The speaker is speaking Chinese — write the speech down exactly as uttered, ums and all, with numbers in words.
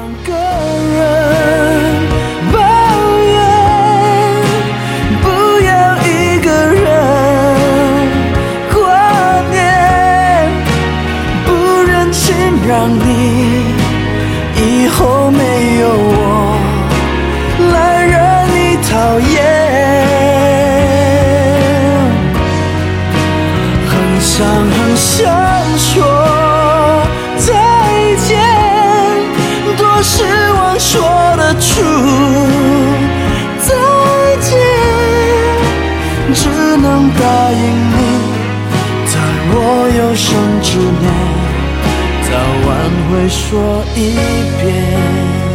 个人抱怨，不要一个人挂念，不忍心让你以后没有我来让你讨厌。很想很想说再见，多失望说得出再见，只能答应你，在我有生之年早晚会说一遍。